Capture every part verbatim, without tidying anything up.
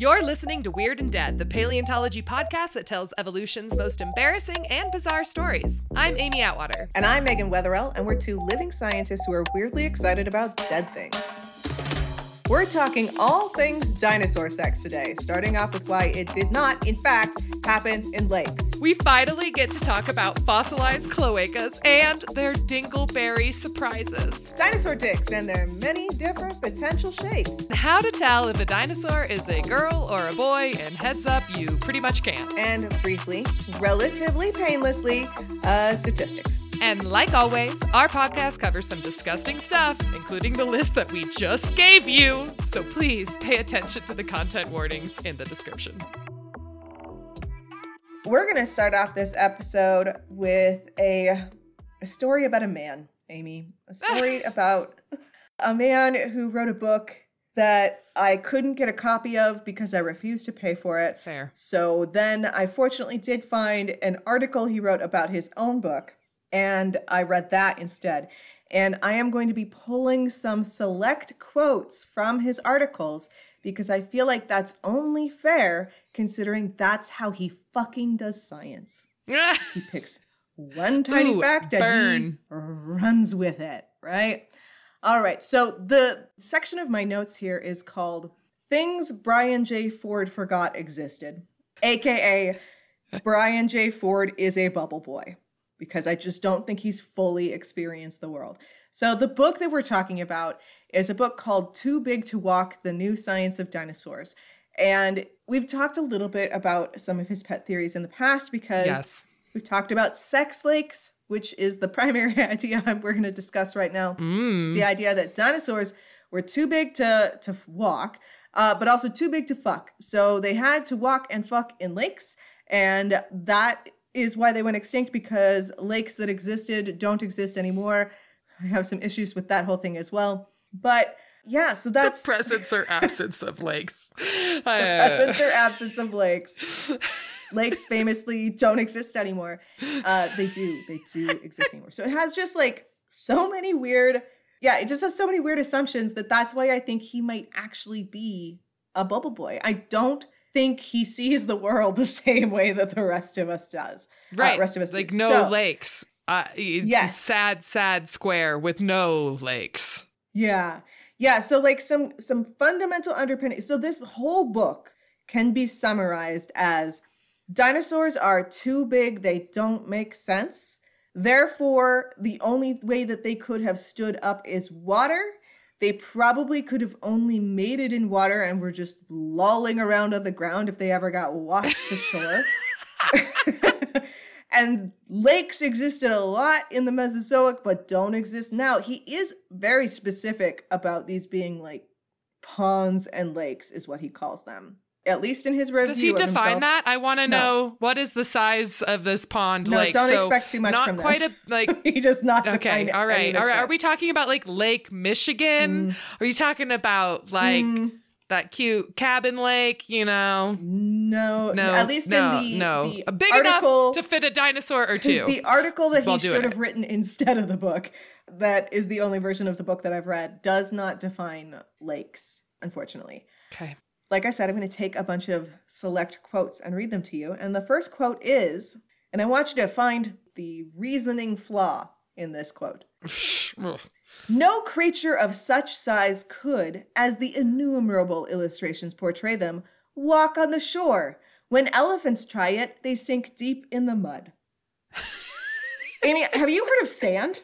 You're listening to Weird and Dead, the paleontology podcast that tells evolution's most embarrassing and bizarre stories. I'm Amy Atwater. And I'm Megan Wetherell, and we're two living scientists who are weirdly excited about dead things. We're talking all things dinosaur sex today, starting off with why it did not, in fact, happen in lakes. We finally get to talk about fossilized cloacas and their dingleberry surprises. Dinosaur dicks and their many different potential shapes. How to tell if a dinosaur is a girl or a boy, and heads up, you pretty much can. And briefly, relatively painlessly, uh, statistics. And like always, our podcast covers some disgusting stuff, including the list that we just gave you. So please pay attention to the content warnings in the description. We're going to start off this episode with a, a story about a man, Amy. A story about a man who wrote a book that I couldn't get a copy of because I refused to pay for it. Fair. So then I fortunately did find an article he wrote about his own book, and I read that instead. And I am going to be pulling some select quotes from his articles because I feel like that's only fair considering that's how he fucking does science. He picks one tiny Ooh, fact and burn. he runs with it, right? All right, so the section of my notes here is called Things Brian J. Ford Forgot Existed, a k a. Brian J. Ford is a bubble boy, because I just don't think he's fully experienced the world. So the book that we're talking about is a book called Too Big to Walk, The New Science of Dinosaurs. And we've talked a little bit about some of his pet theories in the past because Yes. we've talked about sex lakes, which is the primary idea we're going to discuss right now. Mm. Which is the idea that dinosaurs were too big to, to walk, uh, but also too big to fuck. So they had to walk and fuck in lakes, and that is why they went extinct, because lakes that existed don't exist anymore. I have some issues with that whole thing as well. But yeah, so that's... The presence or absence of lakes. the presence or absence of lakes. Lakes famously don't exist anymore. Uh, they do. They do exist anymore. So it has just like so many weird... Yeah, it just has so many weird assumptions that that's why I think he might actually be a bubble boy. I don't think he sees the world the same way that the rest of us does. Right. Uh, rest of us like do. no So, lakes. Uh, it's Yes. a sad, sad square with no lakes. Yeah. Yeah. So like some some fundamental underpinning. So this whole book can be summarized as dinosaurs are too big, they don't make sense. Therefore, the only way that they could have stood up is water. They probably could have only made it in water and were just lolling around on the ground if they ever got washed to shore. And lakes existed a lot in the Mesozoic, but don't exist now. He is very specific about these being like ponds and lakes, is what he calls them. At least in his review. Does he of define himself. that? I want to No. know what is the size of this pond No, lake. don't So expect too much not from quite this. a like. He does not define Okay, all any right, of this all right. shit. Are we talking about like Lake Michigan? Mm. Are you talking about like Mm. that cute cabin lake? You know, No, no, at least no, in the, no, the big article, enough to fit a dinosaur or two. The article that while he doing should it. have written instead of the book, that is the only version of the book that I've read, does not define lakes, unfortunately. Okay. Like I said, I'm going to take a bunch of select quotes and read them to you. And the first quote is, and I want you to find the reasoning flaw in this quote. No creature of such size could, as the innumerable illustrations portray them, walk on the shore. When elephants try it, they sink deep in the mud. Amy, have you heard of sand?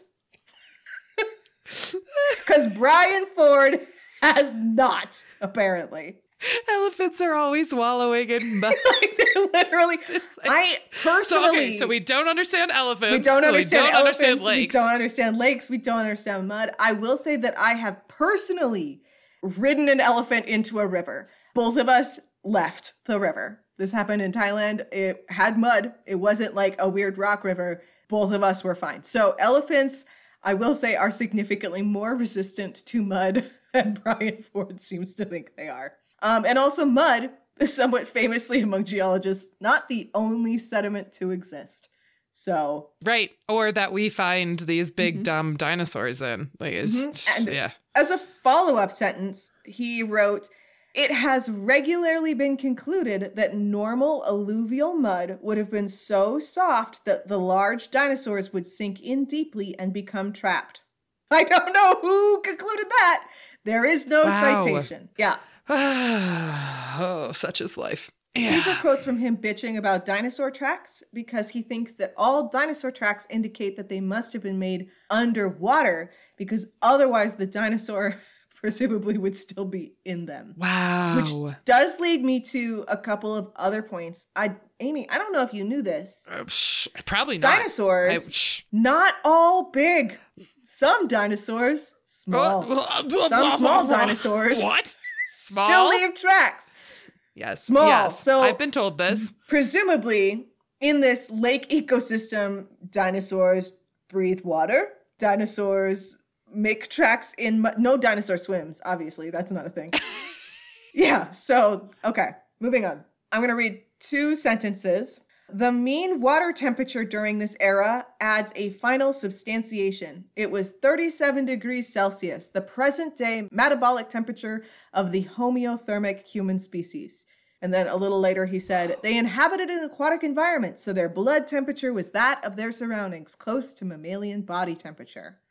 Because Brian Ford has not, apparently. Elephants are always wallowing in mud. Like, they're literally... I personally... So, okay, so we don't understand elephants. We don't understand we don't elephants. understand lakes. We don't understand lakes. We don't understand mud. I will say that I have personally ridden an elephant into a river. Both of us left the river. This happened in Thailand. It had mud. It wasn't like a weird rock river. Both of us were fine. So elephants, I will say, are significantly more resistant to mud than Brian Ford seems to think they are. Um, and also mud is somewhat famously among geologists not the only sediment to exist. So Right. Or that we find these big mm-hmm. dumb dinosaurs in. Like it's Mm-hmm. And yeah. as a follow-up sentence, he wrote, It has regularly been concluded that normal alluvial mud would have been so soft that the large dinosaurs would sink in deeply and become trapped. I don't know who concluded that. There is no Wow. citation. Yeah. Oh, such is life. Yeah. These are quotes from him bitching about dinosaur tracks because he thinks that all dinosaur tracks indicate that they must have been made underwater because otherwise the dinosaur presumably would still be in them. Wow. Which does lead me to a couple of other points. I, Amy, I don't know if you knew this. Uh, psh, probably not. Dinosaurs, I, psh. not all big. Some dinosaurs, small. Some small dinosaurs What? Small? still leave tracks. Yes. Small. Yes. So I've been told this. Presumably, in this lake ecosystem, dinosaurs breathe water. Dinosaurs make tracks in mud. No dinosaur swims, obviously. That's not a thing. Yeah. So, okay. Moving on. I'm going to read two sentences. The mean water temperature during this era adds a final substantiation. It was thirty-seven degrees Celsius, the present day metabolic temperature of the homeothermic human species. And then a little later he said, they inhabited an aquatic environment, so their blood temperature was that of their surroundings, close to mammalian body temperature.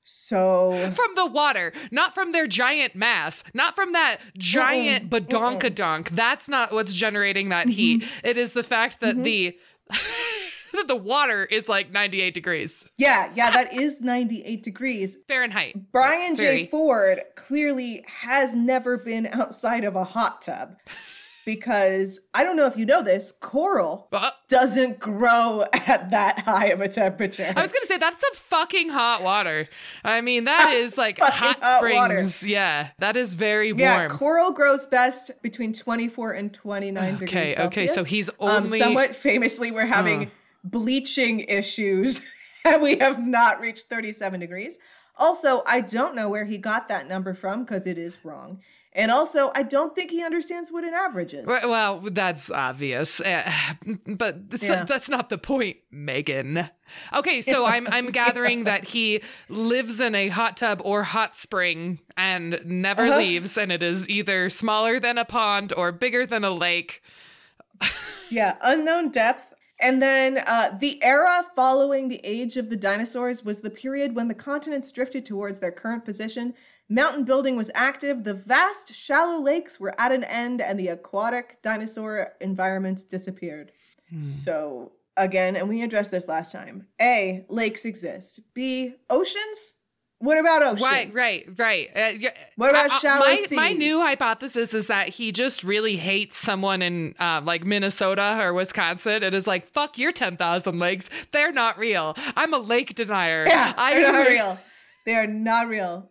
So From the water, not from their giant mass, not from that giant Mm-mm, badonkadonk. That's not what's generating that heat. It is the fact that the that the water is like ninety-eight degrees yeah, yeah, that is ninety-eight degrees. Fahrenheit. Brian J. Very- Ford clearly has never been outside of a hot tub because I don't know if you know this, coral Uh, doesn't grow at that high of a temperature. I was gonna say that's some fucking hot water. I mean, that That's is like fucking hot hot springs. water. Yeah, that is very warm. Yeah, coral grows best between twenty-four and twenty-nine degrees Okay, Celsius. okay, so he's Um, only somewhat famously, we're having Uh. bleaching issues, and we have not reached thirty-seven degrees. Also, I don't know where he got that number from because it is wrong. And also, I don't think he understands what an average is. Well, well, that's obvious, uh, but that's, Yeah. that's not the point, Megan. Okay, so I'm I'm gathering that he lives in a hot tub or hot spring and never Uh-huh. leaves, and it is either smaller than a pond or bigger than a lake. Yeah, unknown depth. And then uh, the era following the age of the dinosaurs was the period when the continents drifted towards their current position. Mountain building was active, the vast shallow lakes were at an end, and the aquatic dinosaur environment disappeared. Hmm. So, again, and we addressed this last time. A, lakes exist. B, oceans? What about oceans? Right, right, right. Uh, yeah, What about I- I- shallow my, seas? My new hypothesis is that he just really hates someone in uh, like Minnesota or Wisconsin. It is like, fuck your ten thousand lakes. They're not real. I'm a lake denier. Yeah, I they're not re- real. They are not real.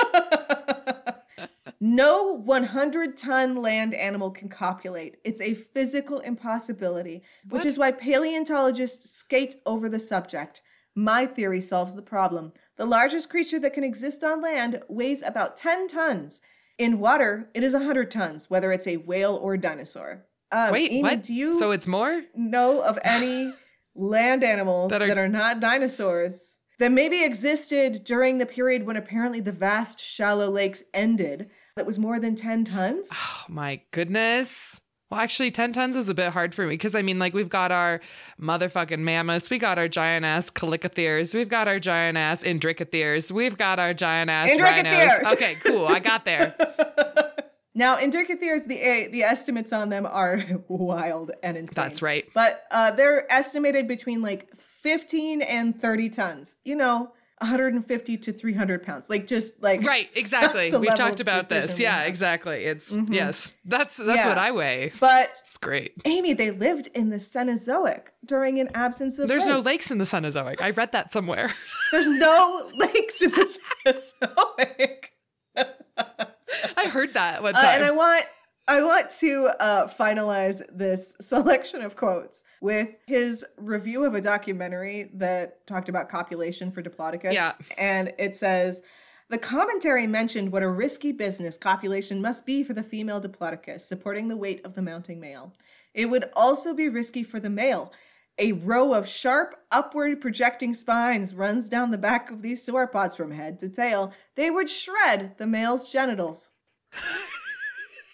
No one hundred ton land animal can copulate. It's a physical impossibility, which What? is why paleontologists skate over the subject. My theory solves the problem. The largest creature that can exist on land weighs about ten tons. In water, it is one hundred tons, whether it's a whale or a dinosaur. Um, Wait, Amy, what? do you So it's more? know of any land animals That that are- are, not dinosaurs that maybe existed during the period when apparently the vast shallow lakes ended that was more than ten tons? Oh my goodness. Well, actually, ten tons is a bit hard for me because, I mean, like, we've got our motherfucking mammoths. We got our giant ass calicotheres. We've got our giant ass indricotheres. We've got our giant ass rhinos. Indricotheres. Okay, cool. I got there. Now, indricotheres, the uh, the estimates on them are wild and insane. That's right. But uh, they're estimated between like fifteen and thirty tons. You know, one hundred fifty to three hundred pounds. Like just like Right, exactly. the We've level talked of about this. precision we Yeah, have. exactly. It's, Mhm. yes, that's that's Yeah. what I weigh. But It's great. Amy, they lived in the Cenozoic during an absence of There's no lakes. lakes in the Cenozoic. I read that somewhere. There's no lakes in the Cenozoic. I heard that one Uh, time. and I want I want to uh, finalize this selection of quotes with his review of a documentary that talked about copulation for Diplodocus. Yeah. And it says, the commentary mentioned what a risky business copulation must be for the female Diplodocus, supporting the weight of the mounting male. It would also be risky for the male. A row of sharp, upward projecting spines runs down the back of these sauropods from head to tail. They would shred the male's genitals.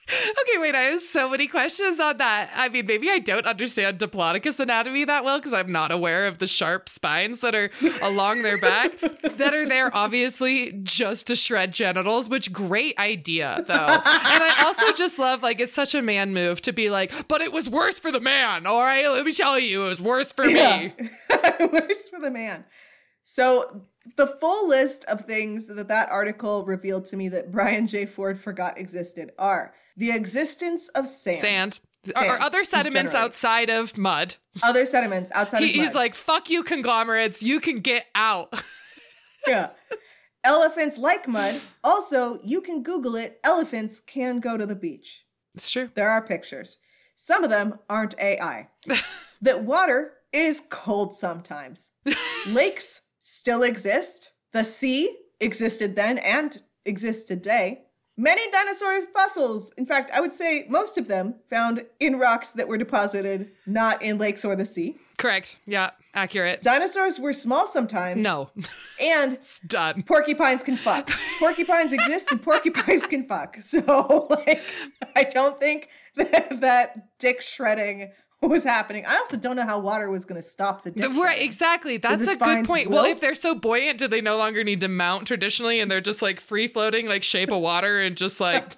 Okay, wait, I have so many questions on that. I mean, maybe I don't understand Diplodocus anatomy that well because I'm not aware of the sharp spines that are along their back that are there, obviously, just to shred genitals, which great idea, though. And I also just love, like, it's such a man move to be like, but it was worse for the man, all right? Let me tell you, it was worse for Yeah. me. Worse for the man. So the full list of things that that article revealed to me that Brian J. Ford forgot existed are the existence of sand. Sand. Sand, Or other sediments generally. outside of mud. Other sediments outside He, of mud. he's like, fuck you, conglomerates. You can get out. Yeah. Elephants like mud. Also, you can Google it. Elephants can go to the beach. It's true. There are pictures. Some of them aren't A I. That water is cold sometimes. Lakes still exist. The sea existed then and exists today. Many dinosaur fossils, in fact, I would say most of them, found in rocks that were deposited not in lakes or the sea. Correct. Yeah, accurate. Dinosaurs were small sometimes. No. And It's done. porcupines can fuck. Porcupines exist and porcupines can fuck. So, like, I don't think that, that dick shredding was happening. I also don't know how water was going to stop the dick The- Right, shredding. exactly. That's the a good spines point. Well, wilt? if they're so buoyant, do they no longer need to mount traditionally and they're just like free floating, like shape of water and just like.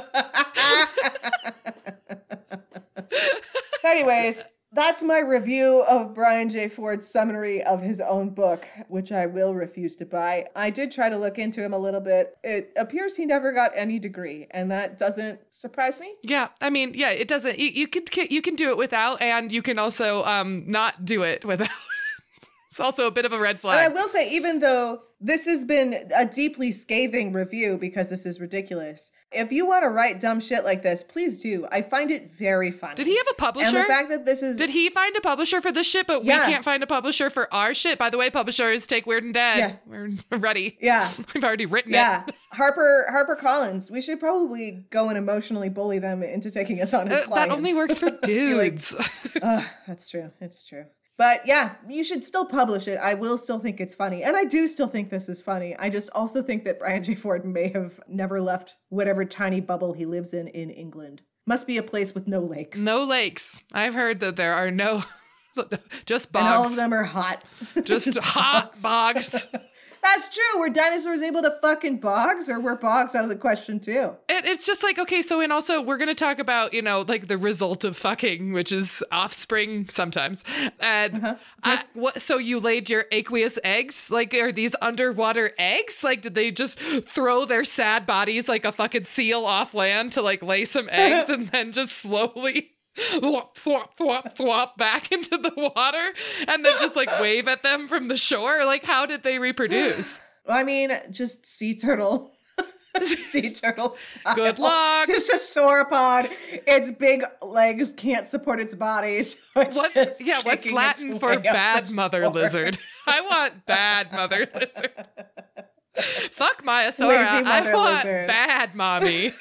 Anyways, that's my review of Brian J. Ford's summary of his own book, which I will refuse to buy. I did try to look into him a little bit. It appears he never got any degree, and that doesn't surprise me. Yeah, I mean, yeah, it doesn't. You, you could you can do it without, and you can also um not do it without. It's also a bit of a red And I flag. will say, even though this has been a deeply scathing review because this is ridiculous, if you want to write dumb shit like this, please do. I find it very funny. Did he have a publisher? And the fact that this is... Did he find a publisher for this shit, but Yeah. we can't find a publisher for our shit? By the way, publishers, take Weird and Dead. Yeah. We're ready. Yeah. We've already written Yeah. it. Harper Harper Collins. We should probably go and emotionally bully them into taking us on as Uh, clients. that only works for Like, dudes. Ugh, that's true. It's true. But yeah, you should still publish it. I will still think it's funny. And I do still think this is funny. I just also think that Brian J. Ford may have never left whatever tiny bubble he lives in in England. Must be a place with no lakes. No lakes. I've heard that there are no, just bogs. And all of them are hot. Just hot bogs. That's true. Were dinosaurs able to fuck in bogs, or were bogs out of the question too? It, it's just like, okay, so and also we're going to talk about, you know, like the result of fucking, which is offspring sometimes. And Uh-huh. I, what, so you laid your aqueous eggs? Like, are these underwater eggs? Like, did they just throw their sad bodies like a fucking seal off land to like lay some eggs and then just slowly thwop, thwop, thwop, thwop back into the water and then just like wave at them from the shore? Like, how did they reproduce? Well, I mean, just sea turtle. Sea turtle style. Good luck. Just a sauropod. Its big legs can't support its body. So it's What's just yeah? What's kicking Latin its for way up bad the mother shore. lizard? I want bad mother lizard. Fuck Maiasaura. Lazy mother I want lizard. bad mommy.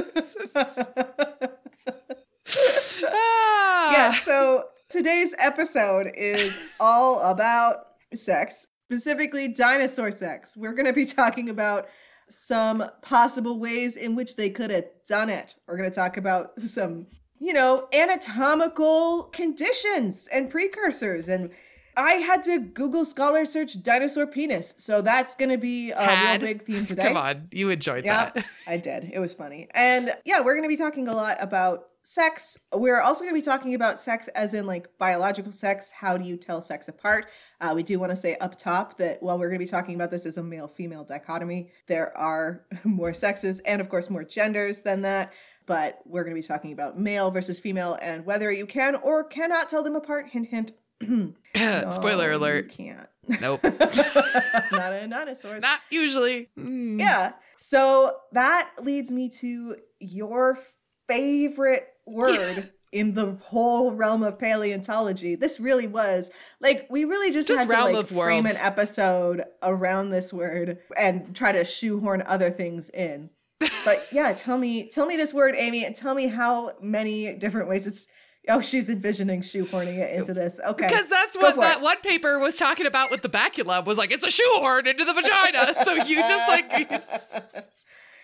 Ah. Yeah, so today's episode is all about sex, specifically dinosaur sex. We're going to be talking about some possible ways in which they could have done it. We're going to talk about some, you know, anatomical conditions and precursors. And I had to Google scholar search dinosaur penis. So that's going to be a Had. real big theme today. Come on, you enjoyed Yeah, that. I did. It was funny. And yeah, we're going to be talking a lot about sex. We're also going to be talking about sex as in like biological sex. How do you tell sex apart? Uh, we do want to say up top that while we're going to be talking about this as a male-female dichotomy, there are more sexes and of course more genders than that. But we're going to be talking about male versus female and whether you can or cannot tell them apart. Hint, hint. Spoiler No, alert. You can't. Nope. Not in dinosaurs. Not usually. Mm. Yeah. So that leads me to your favorite word in the whole realm of paleontology. This really was like, we really just, Just had to realm like of frame an worlds. episode around this word and try to shoehorn other things in. But yeah, tell me, tell me this word, Amy, and tell me how many different ways it's, oh, she's envisioning shoehorning it into this. Okay. Because that's Go what for that it. one paper was talking about with the bacula was like, it's a shoehorn into the vagina. So you just like, you s-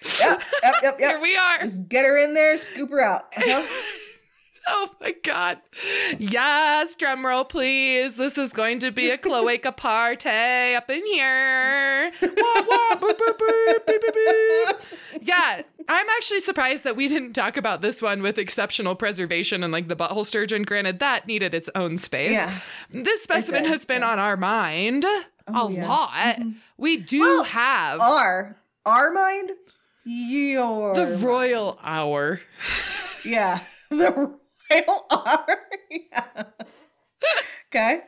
Yep, yep, yep, yep. Here we are. Just get her in there, scoop her out. Uh-huh. Oh my God. Yes, drum roll, please. This is going to be a cloaca party up in here. Wah, wah, boop, boop, boop, boop, boop, boop. Yeah, I'm actually surprised that we didn't talk about this one with exceptional preservation and like the butthole sturgeon. Granted, that needed its own space. Yeah. This specimen did, has been yeah. on our mind Oh, a yeah. lot. Mhm. We do Well, have Our, our mind? Your the mind. royal hour. Yeah. The royal R. Yeah. Okay.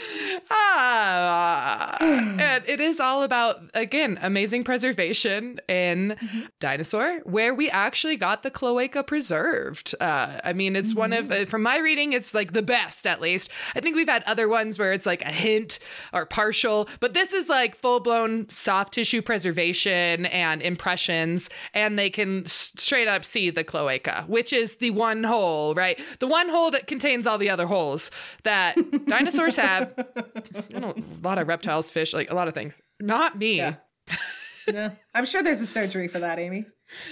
Ah, and it is all about, again, amazing preservation in Mm-hmm. Dinosaur, where we actually got the cloaca preserved. Uh, I mean, it's mm-hmm. one of, uh, from my reading, it's like the best, at least. I think we've had other ones where it's like a hint or partial, but this is like full-blown soft tissue preservation and impressions, and they can s- straight up see the cloaca, which is the one hole, right? The one hole that contains all the other holes that dinosaurs have. I don't, a lot of reptiles, fish, like a lot of things. Not me. Yeah. No, I'm sure there's a surgery for that, Amy.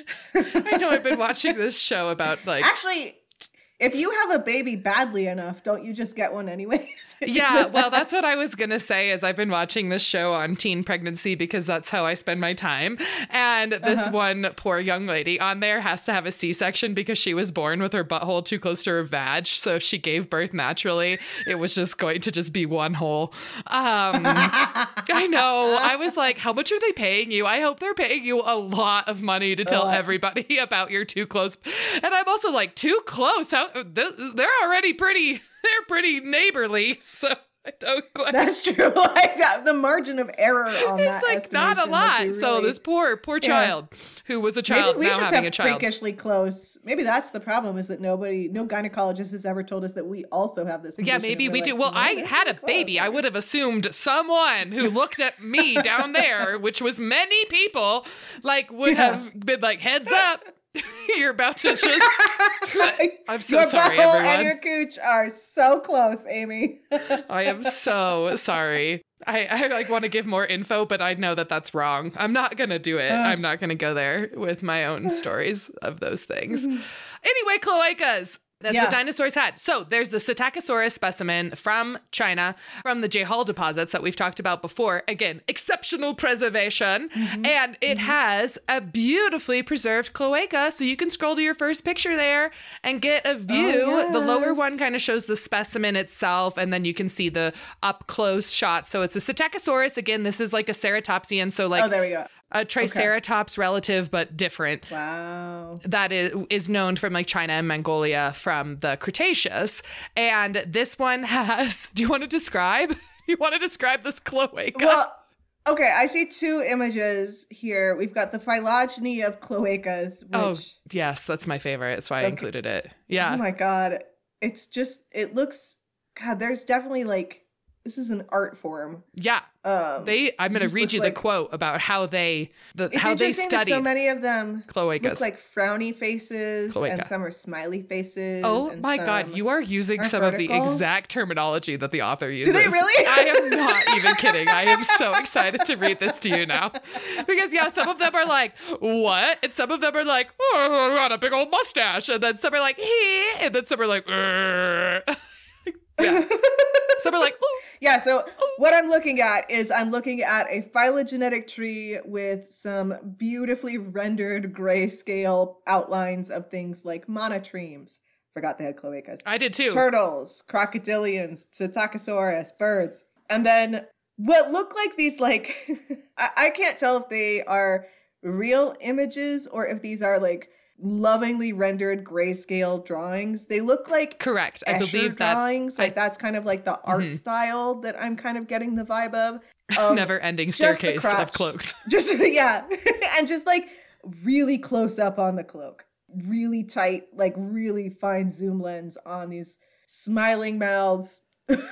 I know I've been watching this show about like. Actually, if you have a baby badly enough, don't you just get one anyways? Yeah, well, that's what I was going to say is I've been watching this show on teen pregnancy because that's how I spend my time. And this Uh-huh. one poor young lady on there has to have a C-section because she was born with her butthole too close to her vag. So if she gave birth naturally, it was just going to just be one hole. Um, I know. I was like, how much are they paying you? I hope they're paying you a lot of money to tell Uh. everybody about your too close. And I'm also like, too close? How, they're already pretty... They're pretty neighborly, so I don't quite. That's true. Like that, the margin of error on that. It's like not a estimation lot. must be So really- this poor, poor Yeah. child who was a child Maybe we now just having have a child. freakishly close. Maybe that's the problem is that nobody, no gynecologist has ever told us that we also have this. Yeah, condition, maybe and we we're do. like, Well, no, I they're had a pretty baby. close. I would have assumed someone who looked at me down there, which was many people, like would Yeah. have been like, heads up. You're about to just. I'm so your sorry, butthole everyone. and your cooch are so close, Amy. I am so sorry. I, I like want to give more info, but I know that that's wrong. I'm not going to do it. Uh. I'm not going to go there with my own stories of those things. Anyway, cloacas. That's Yeah. what dinosaurs had. So there's the Psittacosaurus specimen from China, from the Jehol deposits that we've talked about before. Again, exceptional preservation. Mm-hmm. And it mm-hmm. has a beautifully preserved cloaca. So you can scroll to your first picture there and get a view. Oh, yes. The lower one kind of shows the specimen itself, and then you can see the up close shot. So it's a Psittacosaurus. Again, this is like a ceratopsian. So like Oh, there we go. a Triceratops okay. relative, but different. Wow. That is, is known from like China and Mongolia from the Cretaceous. And this one has, do you want to describe? You want to describe this cloaca? Well, okay, I see two images here. We've got the phylogeny of cloacas. Which, oh, yes, that's my favorite. That's why I okay. included it. Yeah. Oh my God. It's just, it looks, God, there's definitely like, this is an art form. Yeah. Um, they. I'm going to read you like, the quote about how they the it's how they interesting study. That so many of them cloacas. look like frowny faces, Cloaca. and some are smiley faces. Oh and my some God, you are using are some of the vertical. exact terminology that the author uses. Do they really? I am not even kidding. I am so excited to read this to you now. Because yeah, some of them are like, what? And some of them are like, oh, I got a big old mustache. And then some are like, he. And then some are like, Urgh. Yeah. Some are like, ooh. Yeah, so what I'm looking at is I'm looking at a phylogenetic tree with some beautifully rendered grayscale outlines of things like monotremes. Forgot they had cloacas. I did too. Turtles, crocodilians, Psittacosaurus, birds. And then what look like these like, I-, I can't tell if they are real images or if these are like lovingly rendered grayscale drawings. They look like correct. I Escher believe drawings. that's like I, that's kind of like the art mm-hmm. style that I'm kind of getting the vibe of. Um, never-ending staircase of cloaks. Just yeah, and just like really close up on the cloak, really tight, like really fine zoom lens on these smiling mouths.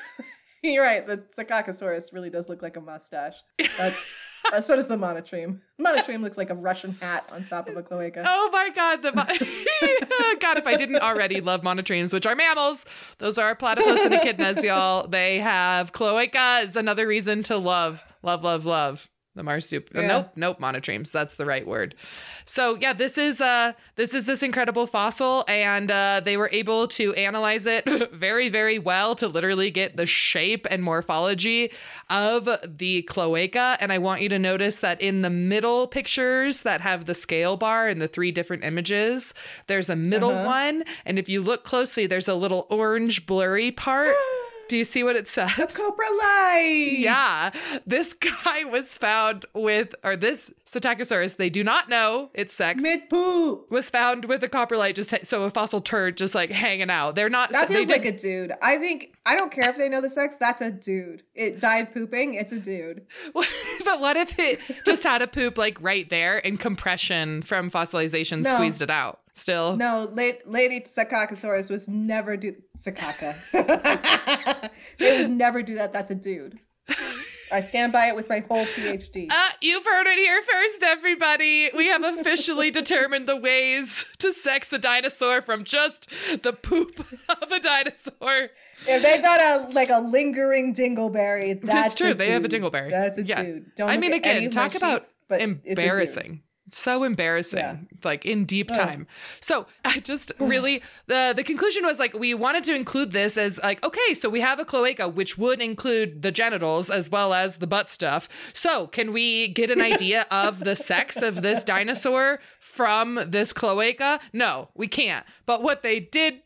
You're right. The Psittacosaurus really does look like a mustache. That's uh, so does the monotreme. Monotreme looks like a Russian hat on top of a cloaca. Oh my God. The mo- God, if I didn't already love monotremes, which are mammals, those are platypus and echidnas, y'all. They have cloacas. Another reason to love, love, love, love. The marsupial. Yeah. Nope, nope, monotremes. That's the right word. So yeah, this is uh this is this incredible fossil, and uh, they were able to analyze it very, very well to literally get the shape and morphology of the cloaca. And I want you to notice that in the middle pictures that have the scale bar and the three different images, there's a middle Uh-huh. one, and if you look closely, there's a little orange blurry part. Do you see what it says? Coprolite. Yeah, this guy was found with, or this Psittacosaurus, they do not know its sex, Mid poop. was found with a coprolite, just t- so a fossil turd just like hanging out. They're not. That they feels like did- a dude. I think I don't care if they know the sex. That's a dude. It died pooping. It's a dude. But what if it just had a poop like right there, and compression from fossilization No. squeezed it out? Still, No, late, Lady Psittacosaurus was never do Psittaca. They would never do that. That's a dude. I stand by it with my whole PhD. Uh, you've heard it here first, everybody. We have officially determined the ways to sex a dinosaur from just the poop of a dinosaur. If they got a like a lingering dingleberry, that's It's true. a They have a dude. dingleberry. That's a Yeah. dude. Don't I look mean, at any again, of my talk about sheep, but it's a dude. embarrassing. So embarrassing, Yeah. like in deep Ugh. time. So I just really, the the conclusion was like, we wanted to include this as like, okay, so we have a cloaca, which would include the genitals as well as the butt stuff. So can we get an idea of the sex of this dinosaur from this cloaca? No, we can't. But what they did...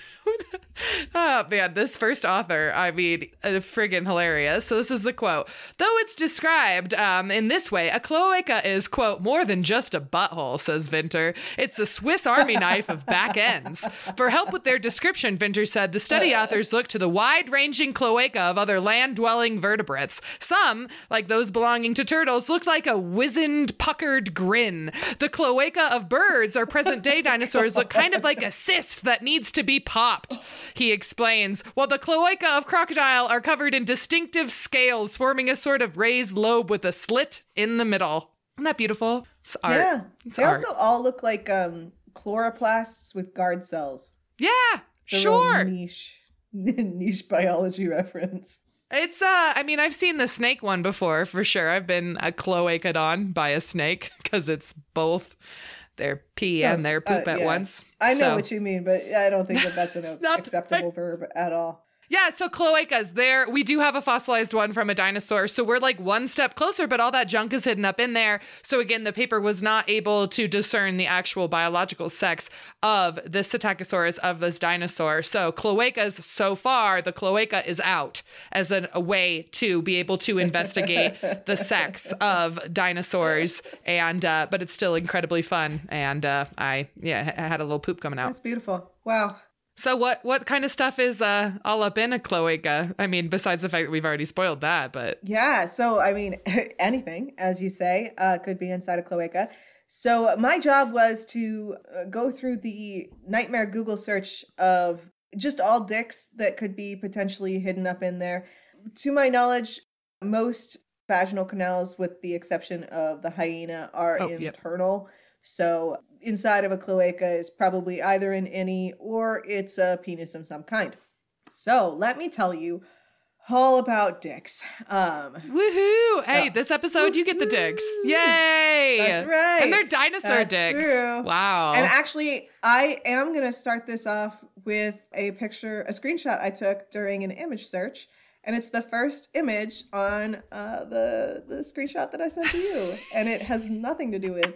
Oh man, this first author, I mean, uh, friggin' hilarious. So this is the quote. Though it's described um, in this way, a cloaca is, quote, more than just a butthole, says Vinter. It's the Swiss Army knife of back ends. For help with their description, Vinter said, the study authors looked to the wide-ranging cloaca of other land-dwelling vertebrates. Some, like those belonging to turtles, looked like a wizened, puckered grin. The cloaca of birds or present-day dinosaurs look kind of like a cyst that needs to be popped. He explains, while the cloaca of crocodile are covered in distinctive scales forming a sort of raised lobe with a slit in the middle. Isn't that beautiful? It's art. Yeah. It's They art. also all look like um chloroplasts with guard cells. Yeah, It's a real sure. niche niche biology reference. It's, uh, I mean, I've seen the snake one before, for sure. I've been a cloacadon by a snake, because it's both their pee and Gross. their poop Uh, at yeah. once. I know So- what you mean, but I don't think that that's an It's not the acceptable verb at all. Yeah, so cloacas, there, we do have a fossilized one from a dinosaur. So we're like one step closer, but all that junk is hidden up in there. So again, the paper was not able to discern the actual biological sex of this Psittacosaurus, of this dinosaur. So cloacas, so far, the cloaca is out as an, a way to be able to investigate the sex of dinosaurs. And, uh, but it's still incredibly fun. And uh, I, yeah, I had a little poop coming out. That's beautiful. Wow. So what what kind of stuff is uh, all up in a cloaca? I mean, besides the fact that we've already spoiled that, but Yeah. So, I mean, anything, as you say, uh, could be inside a cloaca. So, my job was to uh, go through the nightmare Google search of just all dicks that could be potentially hidden up in there. To my knowledge, most vaginal canals, with the exception of the hyena, are Oh, yep. internal. So, inside of a cloaca is probably either an innie or it's a penis of some kind. So, let me tell you all about dicks. Um, woohoo! Hey, Yeah. this episode you get the dicks. Yay! That's right. And they're dinosaur That's dicks. true. Wow. And actually, I am going to start this off with a picture, a screenshot I took during an image search. And it's the first image on uh, the, the screenshot that I sent to you. And it has nothing to do with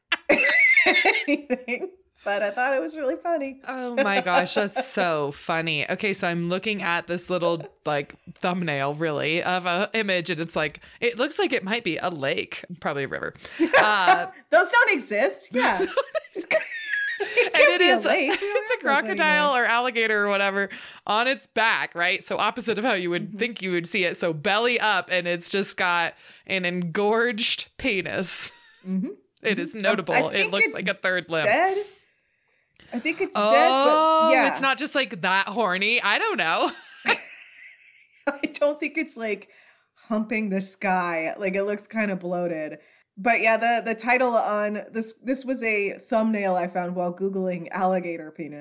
anything. But I thought it was really funny. Oh my gosh, that's so funny. Okay, so I'm looking at this little like thumbnail really of a image, and it's like it looks like it might be a lake, probably a river. Uh, Those don't exist. Yeah. and It it be a is lake. it's a We don't have those crocodile anymore. or alligator or whatever on its back, right? So opposite of how you would Mm-hmm. think you would see it. So belly up, and it's just got an engorged penis. Mhm. It is I notable. It think looks it's like a third limb. Dead? I think it's Oh, dead, but yeah. it's not just like that horny. I don't know. I don't think it's like humping the sky. Like it looks kind of bloated. But yeah, the the title on this this was a thumbnail I found while Googling alligator penis.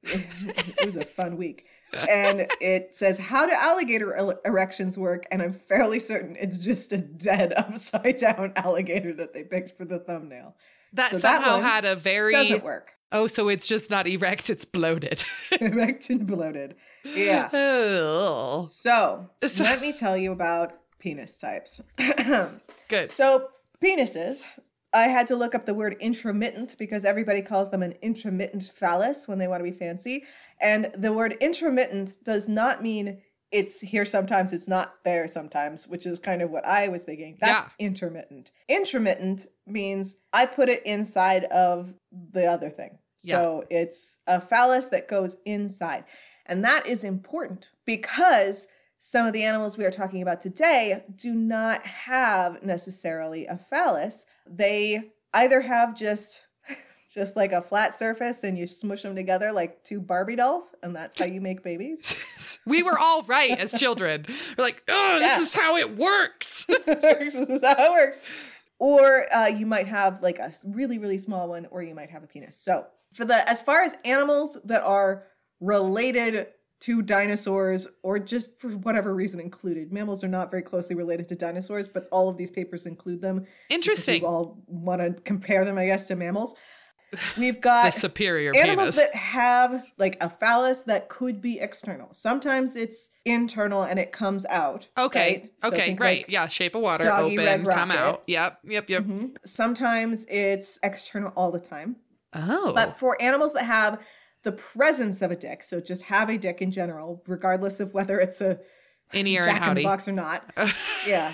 It was a fun week. And it says, how do alligator ele- erections work? And I'm fairly certain it's just a dead upside down alligator that they picked for the thumbnail. That So somehow that one had a very... Doesn't work. Oh, so it's just not erect, it's bloated. Erect and bloated. Yeah. Oh. So, So- let me tell you about penis types. Good. So, penises, I had to look up the word intramittent because everybody calls them an intramittent phallus when they want to be fancy. And the word intramittent does not mean it's here sometimes, it's not there sometimes, which is kind of what I was thinking. That's Yeah. intermittent. Intramittent means I put it inside of the other thing. So it's a phallus that goes inside. And that is important because some of the animals we are talking about today do not have necessarily a phallus. They either have just just like a flat surface and you smush them together like two Barbie dolls, and that's how you make babies. We were all right as children. We're like, oh, this Yeah. is how it works. This is how it works. Or uh, you might have like a really, really small one, or you might have a penis. So for the, as far as animals that are related to dinosaurs, or just for whatever reason included, mammals are not very closely related to dinosaurs, but all of these papers include them. because Interesting. We all want to compare them, I guess, to mammals. We've The got superior animals penis. that have like a phallus that could be external. Sometimes it's internal and it comes out. Okay. Right? So Okay. think Right. like yeah. Shape of water. Doggy Open. Red Come Rocket. out. Yep. Yep. Yep. Mhm. Sometimes it's external all the time. Oh. But for animals that have the presence of a dick, so just have a dick in general, regardless of whether it's a In ear and jack in the howdy. box or not. Yeah.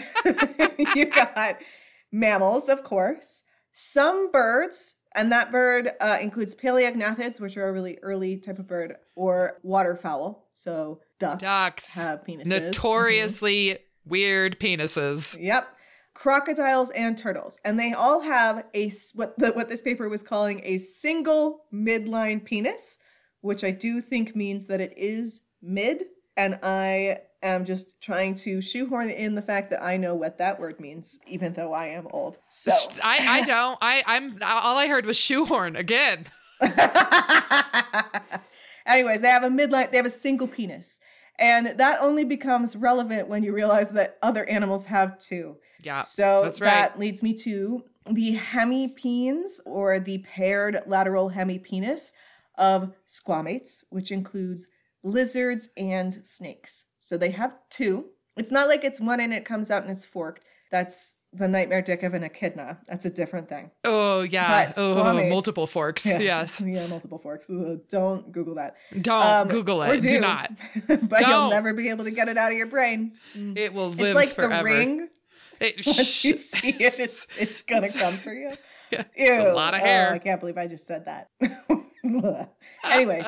You got mammals, of course. Some birds, and that bird uh, includes paleognathids, which are a really early type of bird, or waterfowl. So ducks, Ducks. have penises. Notoriously weird penises. Mhm. Yep. Crocodiles and turtles. And they all have a s- what the, what this paper was calling a single midline penis, which I do think means that it is mid. And I am just trying to shoehorn in the fact that I know what that word means, even though I am old. So I, I don't. I, I'm all I heard was shoehorn again. anyways, they have a midline, they have a single penis. And that only becomes relevant when you realize that other animals have two. Yeah. So that's right. that leads me to the hemipenes, or the paired lateral hemipenis of squamates, which includes lizards and snakes. So they have two. It's not like it's one and it comes out and it's forked. That's the nightmare dick of an echidna. That's a different thing. Oh yeah. But Oh, squamates- multiple forks. Yeah. Yes. Yeah, multiple forks. Uh, Don't Google that. Don't Um, Google or it. Do not. but you'll Don't. never be able to get it out of your brain. It will It's live like forever. the ring. It, Once you see it, it's, it's gonna come for you. Yeah, Ew. it's a lot of Oh, hair. I can't believe I just said that. Anyways.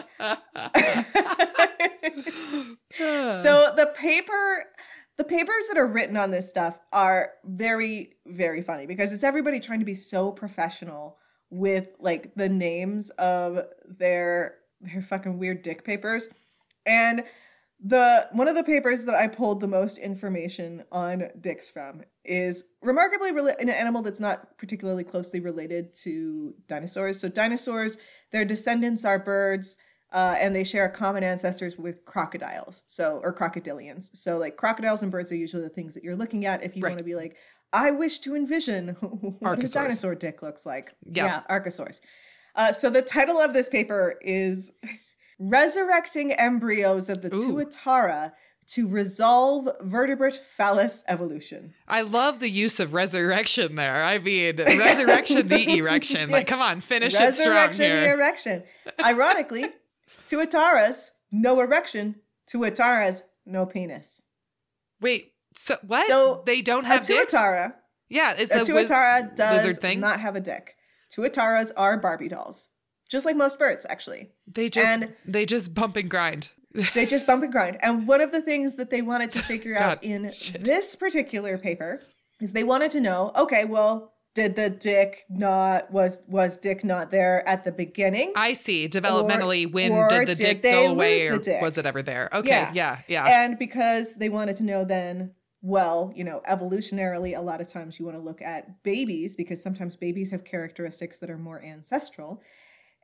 So the paper, the papers that are written on this stuff are very, very funny because it's everybody trying to be so professional with like the names of their their fucking weird dick papers. And the one of the papers that I pulled the most information on dicks from is remarkably rela- an animal that's not particularly closely related to dinosaurs. So dinosaurs, their descendants are birds. Uh, and they share common ancestors with crocodiles, so or crocodilians. So like crocodiles and birds are usually the things that you're looking at if you Right. want to be like, I wish to envision what a Archosaurs. dinosaur dick looks like. Yeah. Yeah, archosaurs. Uh, so the title of this paper is Resurrecting Embryos of the Ooh. Tuatara to Resolve Vertebrate Phallus Evolution. I love the use of resurrection there. I mean, resurrection, the erection. Like, come on, finish it strong Resurrection, the here. erection. Ironically, Tuataras, no erection. Tuataras, no penis. Wait, so what? So, they don't A have dicks? tuatara, Yeah, it's a a, wiz- tuatara does wizard thing? not have a dick. Tuataras are Barbie dolls, just like most birds, actually. They just and- they just bump and grind. They just bump and grind. And one of the things that they wanted to figure out God, in shit. this particular paper is they wanted to know, okay, well, did the dick not was was dick not there at the beginning? I see. Developmentally, when or did the did dick they go away, lose the or dick? was it ever there? Okay, Yeah. yeah, yeah. And because they wanted to know then, well, you know, evolutionarily, a lot of times you want to look at babies because sometimes babies have characteristics that are more ancestral.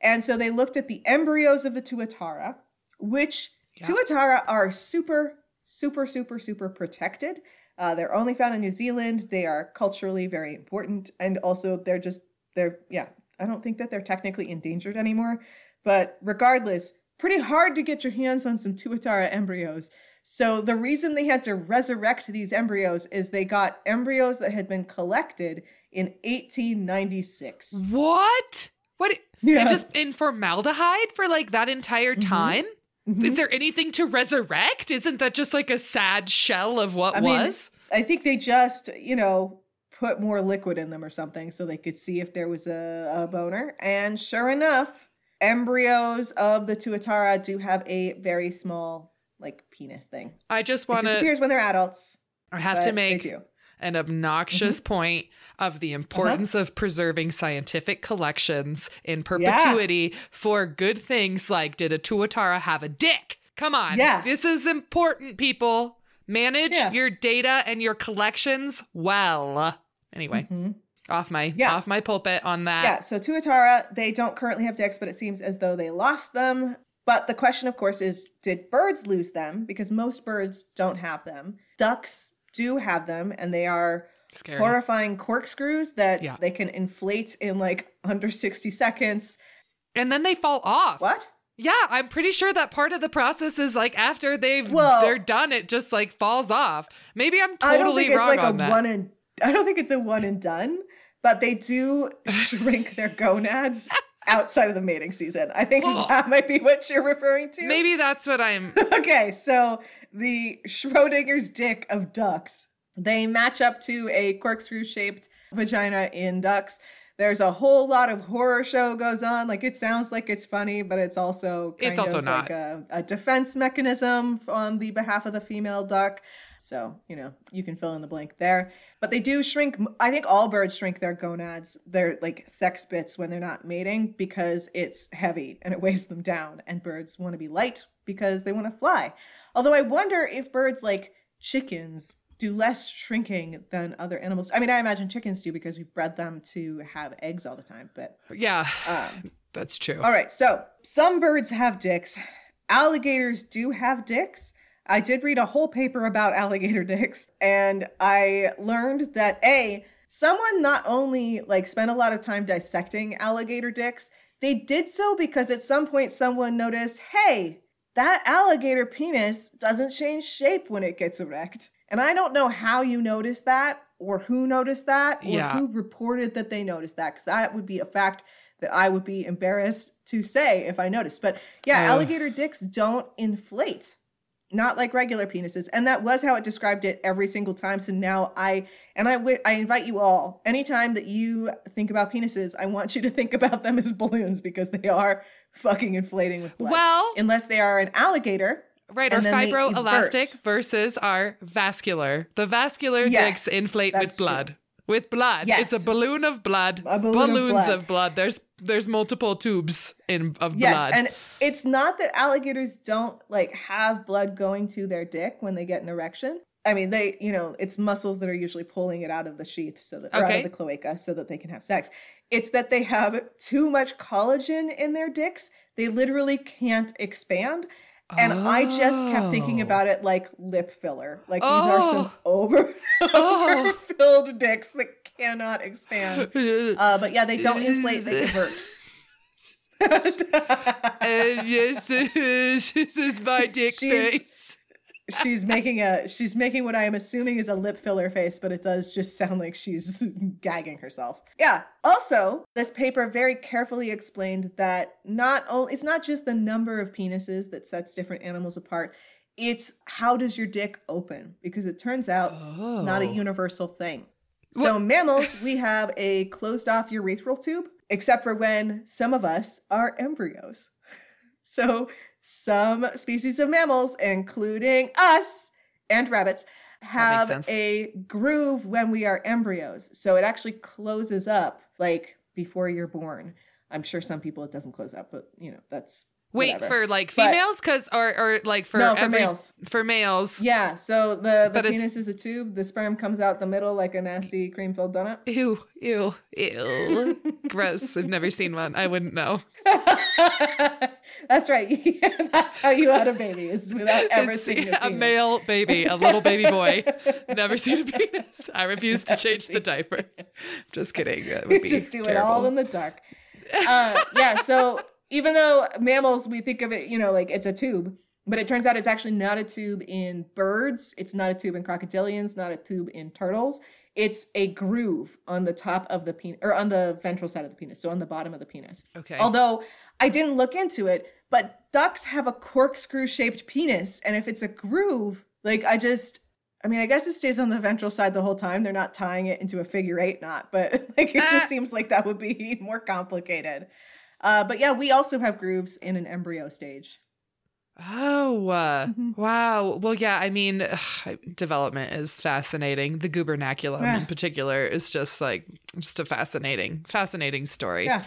And so they looked at the embryos of the tuatara, which yeah. tuatara are super, super, super, super protected. Uh, they're only found in New Zealand. They are culturally very important. And also they're just, they're, yeah, I don't think that they're technically endangered anymore. But regardless, pretty hard to get your hands on some tuatara embryos. So the reason they had to resurrect these embryos is they got embryos that had been collected in eighteen ninety-six. What? What? Yeah. And just in formaldehyde for like that entire time? Mm-hmm. Mm-hmm. Is there anything to resurrect? Isn't that just like a sad shell of what I was? Mean, I think they just, you know, put more liquid in them or something so they could see if there was a, a boner. And sure enough, embryos of the tuatara do have a very small like penis thing. I just want to... It disappears when they're adults. I have to make an obnoxious mm-hmm. point of the importance uh-huh. of preserving scientific collections in perpetuity yeah. for good things like, did a tuatara have a dick? Come on. Yeah. This is important, people. Manage yeah. your data and your collections well. Anyway, mm-hmm. off my yeah. off my pulpit on that. Yeah, so tuatara, they don't currently have dicks, but it seems as though they lost them. But the question, of course, is, did birds lose them? Because most birds don't have them. Ducks do have them, and they are Scary. horrifying corkscrews that yeah. they can inflate in like under sixty seconds. And then they fall off. What? Yeah, I'm pretty sure that part of the process is like after they've well, they're done, it just like falls off. Maybe I'm totally I don't think wrong it's like on a that. One and, I don't think it's a one and done, but they do shrink their gonads outside of the mating season. I think well, that might be what you're referring to. Maybe that's what I'm... Okay, so the Schrodinger's dick of ducks, they match up to a corkscrew-shaped vagina in ducks. There's a whole lot of horror show goes on. Like, it sounds like it's funny, but it's also kind it's also of not. like a, a defense mechanism on the behalf of the female duck. So, you know, you can fill in the blank there. But they do shrink. I think all birds shrink their gonads, their like sex bits when they're not mating, because it's heavy and it weighs them down. And birds want to be light because they want to fly. Although I wonder if birds like chickens do less shrinking than other animals. I mean, I imagine chickens do because we've bred them to have eggs all the time. But yeah, um, that's true. All right. So some birds have dicks. Alligators do have dicks. I did read a whole paper about alligator dicks, and I learned that A, someone not only like spent a lot of time dissecting alligator dicks, they did so because at some point someone noticed, hey, that alligator penis doesn't change shape when it gets erect. And I don't know how you noticed that or who noticed that or yeah. who reported that they noticed that, because that would be a fact that I would be embarrassed to say if I noticed. But yeah, uh. alligator dicks don't inflate. Not like regular penises. And that was how it described it every single time. So now I, and I, w- I invite you all, anytime that you think about penises, I want you to think about them as balloons because they are fucking inflating with blood. Well, unless they are an alligator. Right. Our fibroelastic versus our vascular. The vascular yes, dicks inflate with blood. True. With blood. Yes. It's a balloon of blood. A balloon Balloons of blood. of blood. There's there's multiple tubes in of yes, blood. And it's not that alligators don't like have blood going to their dick when they get an erection. I mean, they, you know, it's muscles that are usually pulling it out of the sheath so that, or okay. out of the cloaca so that they can have sex. It's that they have too much collagen in their dicks. They literally can't expand. And oh. I just kept thinking about it like lip filler. Like these oh. are some over, oh. overfilled dicks that cannot expand. Uh, but yeah, they don't inflate, they convert. uh, yes, this is my dick she's, face. she's making a she's making what I am assuming is a lip filler face, but it does just sound like she's gagging herself. Yeah. Also, this paper very carefully explained that not only it's not just the number of penises that sets different animals apart. It's how does your dick open? Because it turns out oh. not a universal thing. So what? Mammals, we have a closed off urethral tube, except for when some of us are embryos. So some species of mammals, including us and rabbits, have a groove when we are embryos. So it actually closes up like before you're born. I'm sure some people it doesn't close up, but you know, that's Wait, whatever. for like But- females? Cause or or like for No, for every, males. For males. Yeah, so the, the But it's- penis is a tube. The sperm comes out the middle like a nasty cream-filled donut. Ew, ew, ew. Gross. I've never seen one. I wouldn't know. That's right. Yeah, that's how you had a baby, is without ever It's seeing a a penis. male baby, a little baby boy. Never seen a penis. I refuse to change the diaper. Just kidding. That would be Just do terrible. it all in the dark. Uh, yeah, so even though mammals, we think of it, you know, like it's a tube, but it turns out it's actually not a tube in birds. It's not a tube in crocodilians, not a tube in turtles. It's a groove on the top of the penis, or on the ventral side of the penis, so on the bottom of the penis. Okay. Although I didn't look into it, but ducks have a corkscrew shaped penis. And if it's a groove, like I just, I mean, I guess it stays on the ventral side the whole time. They're not tying it into a figure eight knot, but like it Ah. just seems like that would be more complicated. Uh, but yeah, we also have grooves in an embryo stage. Oh, uh, Mhm. wow. Well, yeah, I mean, ugh, development is fascinating. The gubernaculum Yeah. in particular is just like, just a fascinating, fascinating story. Yeah.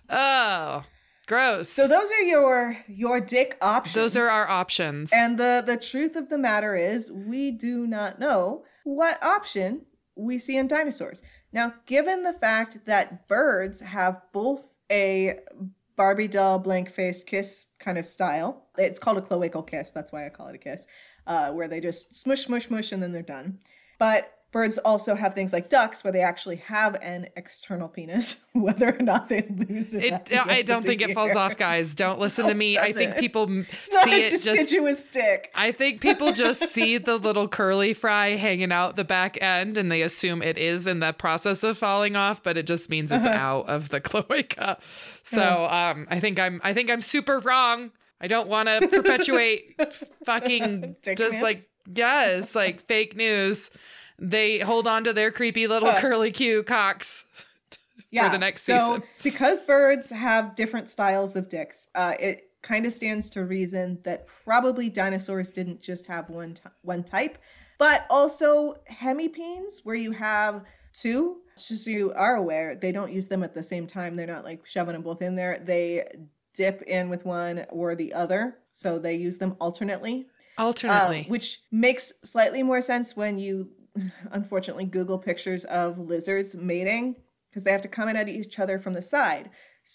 Oh, gross. So those are your your dick options. Those are our options. And the the truth of the matter is, we do not know what option we see in dinosaurs. Now, given the fact that birds have both a Barbie doll blank-faced kiss kind of style, it's called a cloacal kiss, that's why I call it a kiss, uh, where they just smush, smush, smush, and then they're done. But birds also have things like ducks, where they actually have an external penis, whether or not they lose it. It, at the I end don't of the think it falls year. off, guys. Don't listen No, to me. it I think doesn't. people m- It's not see a it just. deciduous dick. I think people just see the little curly fry hanging out the back end and they assume it is in the process of falling off, but it just means it's Uh-huh. out of the cloaca. So um, I think I'm I think I'm super wrong. I don't want to perpetuate fucking Dick just myths? like yes, like fake news. They hold on to their creepy little Uh. curly Q cocks. Yeah. the next so, season. because birds have different styles of dicks, uh, it kind of stands to reason that probably dinosaurs didn't just have one t- one type, but also hemipenes, where you have two. Just so you are aware, they don't use them at the same time. They're not like shoving them both in there. They dip in with one or the other, so they use them alternately. Alternately. Uh, which makes slightly more sense when you unfortunately Google pictures of lizards mating, because they have to come in at each other from the side.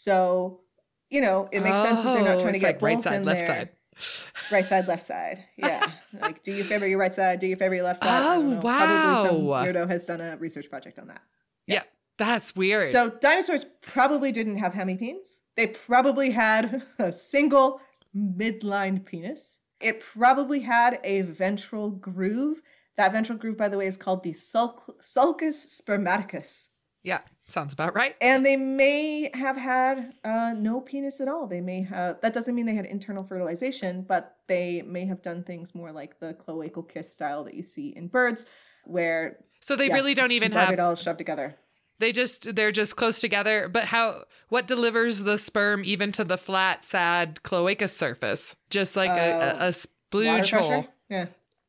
So, you know, it makes sense that they're not Oh, trying to it's get like right both side, in left there. side. Right side, left side. Yeah. Like, do you favor your right side? Do you favor your left side? I Oh, don't know. Probably some wow. weirdo has done a research project on that. Yeah, that's weird. So dinosaurs probably didn't have hemipenes. They probably had a single midline penis. It probably had a ventral groove. That ventral groove, by the way, is called the sulc- sulcus spermaticus. yeah, sounds about right. And they may have had uh, no penis at all. They may have, that doesn't mean they had internal fertilization, but they may have done things more like the cloacal kiss style that you see in birds, where So they yeah, really don't it's even two Barbie have dolls shoved together. they just they're just close together. But how what delivers the sperm even to the flat, sad cloaca surface? Just like a, a, a Water splooge hole. pressure? Yeah.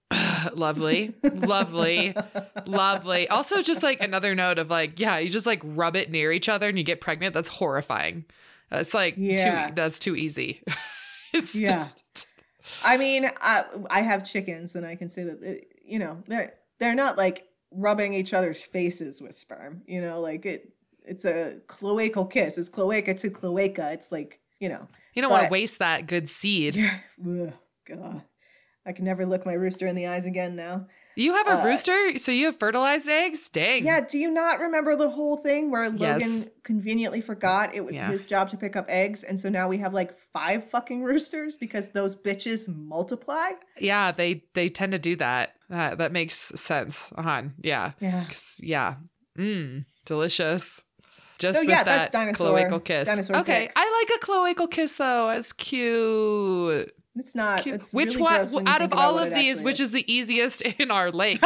Lovely. Lovely. Lovely. Also just like another note of like, yeah, you just like rub it near each other and you get pregnant. That's horrifying. It's like Yeah. too that's too easy. It's Yeah. I mean, I, I have chickens, and I can say that it, you know they're they're not like rubbing each other's faces with sperm. You know, like it it's a cloacal kiss. It's cloaca to cloaca. It's like, you know. you don't want to but- waste that good seed. Yeah. Ugh, God, I can never look my rooster in the eyes again now. You have a Uh, rooster, so you have fertilized eggs? Dang. Yeah. Do you not remember the whole thing where Yes. Logan conveniently forgot it was Yeah. his job to pick up eggs, and so now we have like five fucking roosters because those bitches multiply? Yeah, they they tend to do that. That that makes sense. Han. Yeah. Yeah. 'Cause- Yeah. Mmm. Delicious. Just So, with yeah, that that's dinosaur- cloacal kiss. dinosaur okay. dicks. I like a cloacal kiss though. It's cute. It's not. It's cute. It's Which really one gross when you out think of about all what of it these, actually which is the easiest in our lake?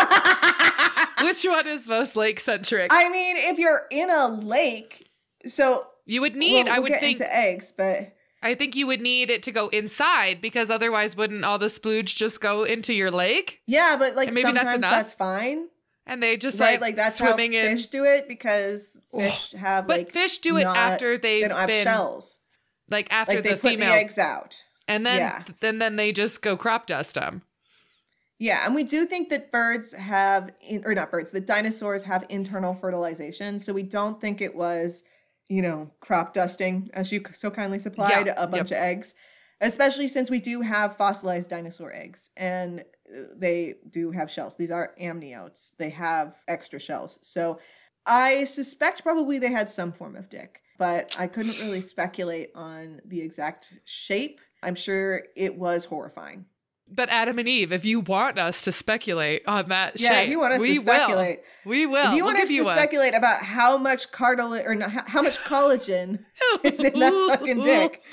Which one is most lake centric? I mean, if you're in a lake, so You would need, we'll, I we'll would get think, into eggs, but I think you would need it to go inside because otherwise wouldn't all the splooge just go into your lake? yeah, but like And maybe that's sometimes enough? that's fine, And they just right? like, Like that's swimming how in. fish do it because fish have But like fish do it not- after they they've don't have been. shells. Like after like they the put female the eggs out. and then Yeah. then then they just go crop dust them. Yeah, and we do think that birds have, in, or not birds, that dinosaurs have internal fertilization. So we don't think it was, you know, crop dusting, as you so kindly supplied, Yeah, a bunch yep. of eggs, especially since we do have fossilized dinosaur eggs and they do have shells. These are amniotes. They have extra shells. So I suspect probably they had some form of dick, but I couldn't really speculate on the exact shape. I'm sure it was horrifying. But Adam and Eve, if you want us to speculate on that Yeah, shape, if you want us we to speculate. will. We will. If you we'll want us give to you a- speculate about how much cartilage or not, how how much collagen is in that fucking dick,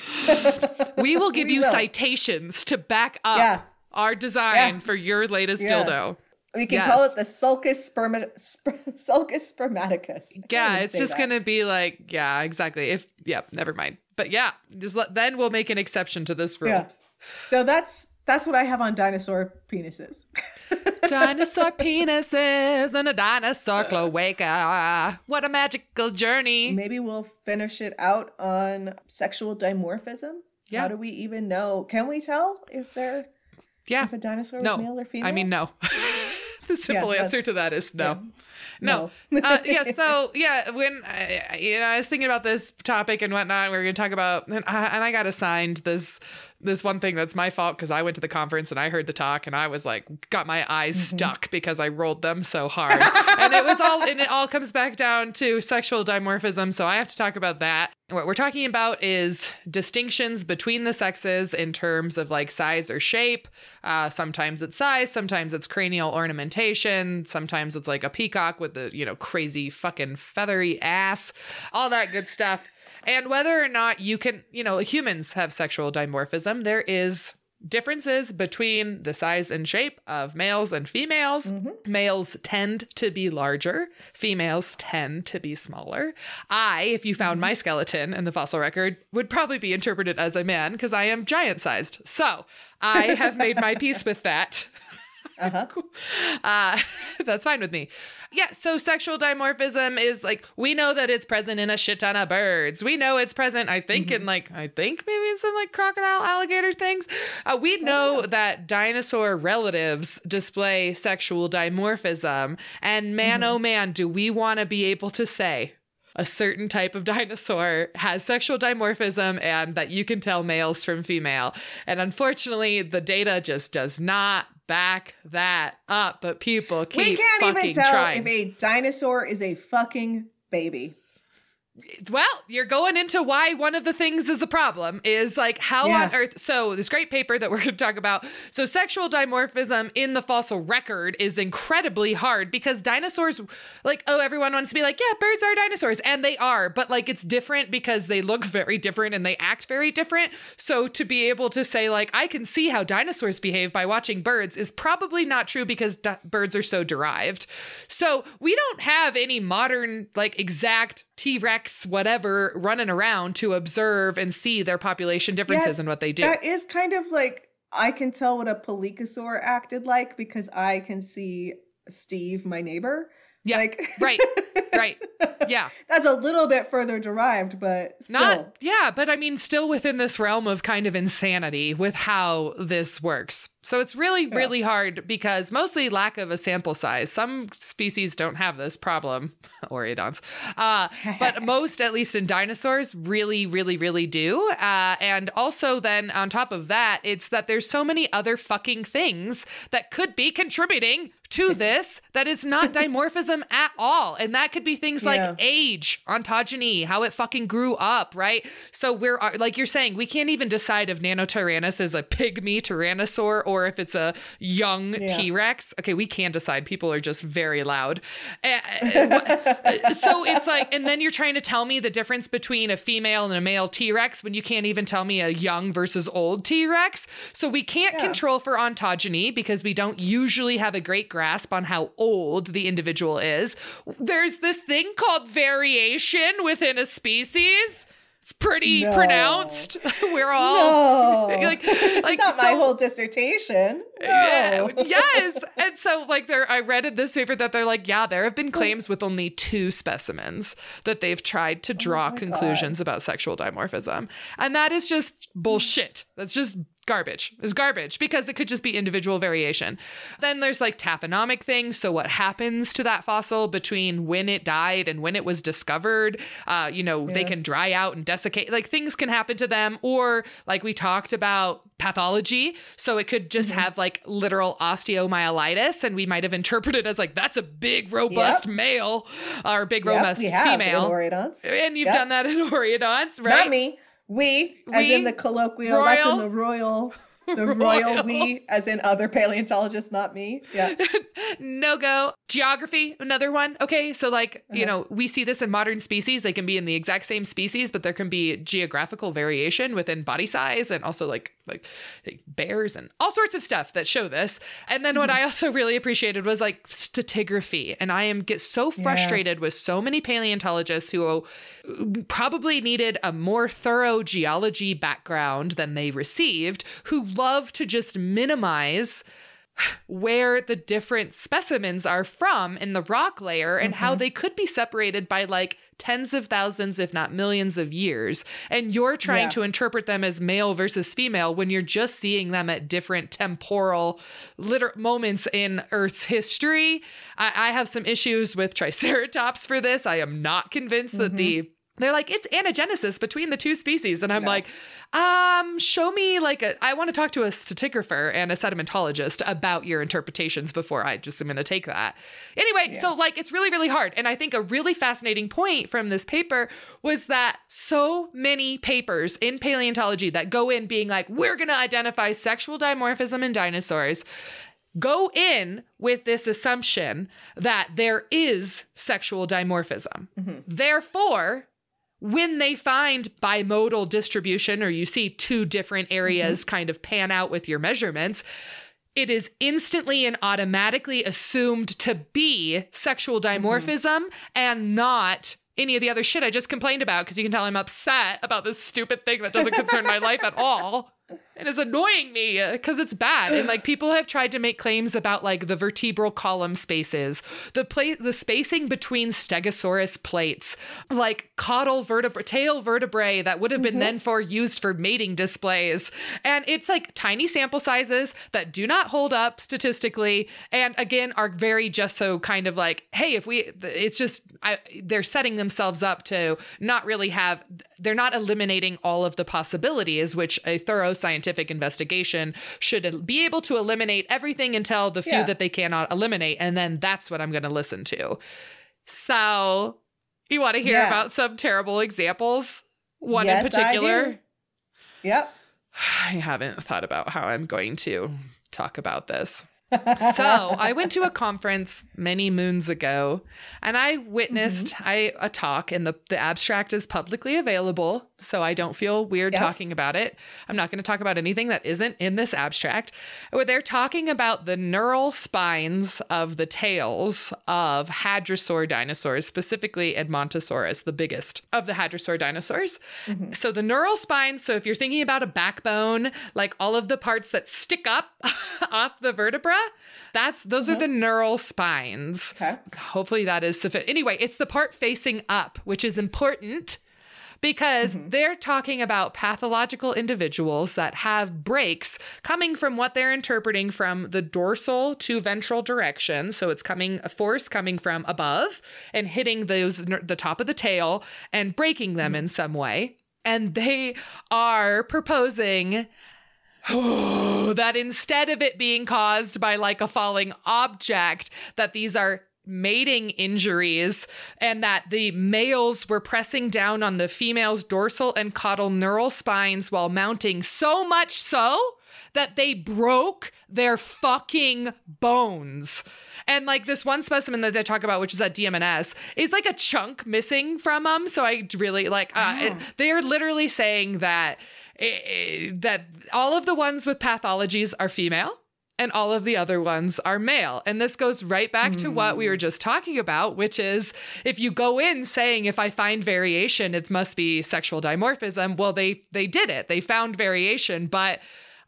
we will give We you will. citations to back up Yeah. our design Yeah. for your latest Yeah. dildo. we can Yes. call it the sulcus sperma, sp- sulcus spermaticus. I can't Yeah, even it's say just that. gonna be like, yeah, exactly. If yeah, never mind. But yeah, just let, then we'll make an exception to this rule. Yeah. So that's that's what I have on dinosaur penises. Dinosaur penises and a dinosaur cloaca. What a magical journey. Maybe we'll finish it out on sexual dimorphism. Yeah. How do we even know? Can we tell if they're Yeah. if a dinosaur was No. male or female? I mean, no. The simple Yeah, answer that's- to that is no. yeah. No. No. uh, yeah. So yeah, when I, you know, I was thinking about this topic and whatnot, we were going to talk about, and I, and I got assigned this this one thing that's my fault because I went to the conference and I heard the talk and I was like, got my eyes Mm-hmm. stuck because I rolled them so hard, and it was all, and it all comes back down to sexual dimorphism. So I have to talk about that. What we're talking about is distinctions between the sexes in terms of like size or shape. Uh, sometimes it's size, sometimes it's cranial ornamentation, sometimes it's like a peacock with the, you know, crazy fucking feathery ass, all that good stuff. And whether or not you can, you know, humans have sexual dimorphism, there is differences between the size and shape of males and females. Mm-hmm. Males tend to be larger. Females tend to be smaller. I, if you found my skeleton in the fossil record, would probably be interpreted as a man because I am giant sized. So I have made my peace with that. Uh-huh. Uh, that's fine with me. Yeah, so sexual dimorphism is like, we know that it's present in a shit ton of birds. We know it's present, I think, in like, I think maybe in some like crocodile, alligator things. Uh, we know that dinosaur relatives display sexual dimorphism. And man, oh man, do we want to be able to say a certain type of dinosaur has sexual dimorphism and that you can tell males from female. And unfortunately, the data just does not back that up, but people keep We can't fucking even tell trying. if a dinosaur is a fucking baby. Well, you're going into why one of the things is a problem is like how Yeah. on earth. So this great paper that we're going to talk about. So sexual dimorphism in the fossil record is incredibly hard because dinosaurs, like, oh, everyone wants to be like, yeah, birds are dinosaurs, and they are, but like it's different because they look very different and they act very different. So to be able to say like, I can see how dinosaurs behave by watching birds is probably not true because di- birds are so derived. So we don't have any modern like exact T-Rex, whatever, running around to observe and see their population differences Yeah, and what they do. That is kind of like, I can tell what a pelycosaur acted like because I can see Steve, my neighbor. Yeah, Like, right, right. Yeah. That's a little bit further derived, but still. Not, yeah, but I mean, still within this realm of kind of insanity with how this works. So it's really, Yeah. really hard because mostly lack of a sample size. Some species don't have this problem, Oreodonts, uh, but most, at least in dinosaurs, really, really, really do. Uh, and also then on top of that, it's that there's so many other fucking things that could be contributing to this that it's not dimorphism at all. And that could be things like Yeah. age, ontogeny, how it fucking grew up, right? So we're, uh, like you're saying, we can't even decide if Nanotyrannus is a pygmy tyrannosaur or if it's a young Yeah. T-Rex. Okay, we can decide. People are just very loud. Uh, so it's like, and then you're trying to tell me the difference between a female and a male T-Rex when you can't even tell me a young versus old T-Rex. So we can't Yeah. control for ontogeny because we don't usually have a great grasp on how old the individual is. There's this thing called variation within a species. It's pretty No. pronounced. We're all No. like, like Not so, my whole dissertation. No. Yeah, yes. And so like there, I read in this paper that they're like, yeah, there have been claims with only two specimens that they've tried to draw Oh my conclusions God. about sexual dimorphism. And that is just bullshit. That's just garbage. It's garbage because it could just be individual variation. Then there's like taphonomic things. So what happens to that fossil between when it died and when it was discovered? Uh, you know, Yeah. they can dry out and desiccate. Like things can happen to them. Or like we talked about pathology. So it could just Mm-hmm. have like literal osteomyelitis. And we might have interpreted as like, that's a big, robust Yep. male or big, Yep, robust we have in female. Oreodonts. And you've Yep. done that in Oreodonts, right? Not me. We, as We, in the colloquial. That's in royal. the royal. The Royal. royal we, as in other paleontologists, not me. Yeah. No go. Geography, another one. Okay, so like, you Uh-huh. know, we see this in modern species. They can be in the exact same species, but there can be geographical variation within body size and also like like, like bears and all sorts of stuff that show this. And then what I also really appreciated was like stratigraphy. And I am get so Yeah. frustrated with so many paleontologists who probably needed a more thorough geology background than they received, who love to just minimize where the different specimens are from in the rock layer and how they could be separated by like tens of thousands, if not millions of years. And you're trying Yeah. to interpret them as male versus female when you're just seeing them at different temporal liter- moments in Earth's history. I, I have some issues with Triceratops for this. I am not convinced that the they're like, it's anagenesis between the two species. And I'm No. like, um, show me like a, I want to talk to a stratigrapher and a sedimentologist about your interpretations before I just am going to take that. Anyway, Yeah. so like, it's really, really hard. And I think a really fascinating point from this paper was that so many papers in paleontology that go in being like, we're going to identify sexual dimorphism in dinosaurs, go in with this assumption that there is sexual dimorphism. Therefore, when they find bimodal distribution, or you see two different areas kind of pan out with your measurements, it is instantly and automatically assumed to be sexual dimorphism and not any of the other shit I just complained about, because you can tell I'm upset about this stupid thing that doesn't concern my life at all. And it's annoying me because it's bad. And like people have tried to make claims about like the vertebral column spaces, the pla- the spacing between Stegosaurus plates, like caudal vertebrae, tail vertebrae that would have been then for used for mating displays. And it's like tiny sample sizes that do not hold up statistically. And again, are very just so kind of like, hey, if we, it's just, I, they're setting themselves up to not really have, they're not eliminating all of the possibilities, which a thorough scientific investigation should be able to eliminate everything until the few Yeah. that they cannot eliminate. And then that's what I'm going to listen to. So you want to hear Yeah. about some terrible examples? One Yes, in I particular? do. Yep. I haven't thought about how I'm going to talk about this. So I went to a conference many moons ago and I witnessed I a talk, and the, the abstract is publicly available. So I don't feel weird Yeah. talking about it. I'm not going to talk about anything that isn't in this abstract. Where they're talking about the neural spines of the tails of hadrosaur dinosaurs, specifically Edmontosaurus, the biggest of the hadrosaur dinosaurs. So the neural spines, so if you're thinking about a backbone, like all of the parts that stick up off the vertebra, that's those are the neural spines. Okay. Hopefully that is sufficient. Anyway, it's the part facing up, which is important because they're talking about pathological individuals that have breaks coming from what they're interpreting from the dorsal to ventral direction. So it's coming a force coming from above and hitting those the top of the tail and breaking them in some way. And they are proposing that instead of it being caused by like a falling object, that these are mating injuries and that the males were pressing down on the female's dorsal and caudal neural spines while mounting, so much so that they broke their fucking bones. And like this one specimen that they talk about, which is at D M N S, is like a chunk missing from them. So I really like, uh, it, they are literally saying that, eh, that all of the ones with pathologies are female. and all of the other ones are male. And this goes right back mm. to what we were just talking about, which is if you go in saying, if I find variation, it must be sexual dimorphism. Well, they they did it. They found variation, but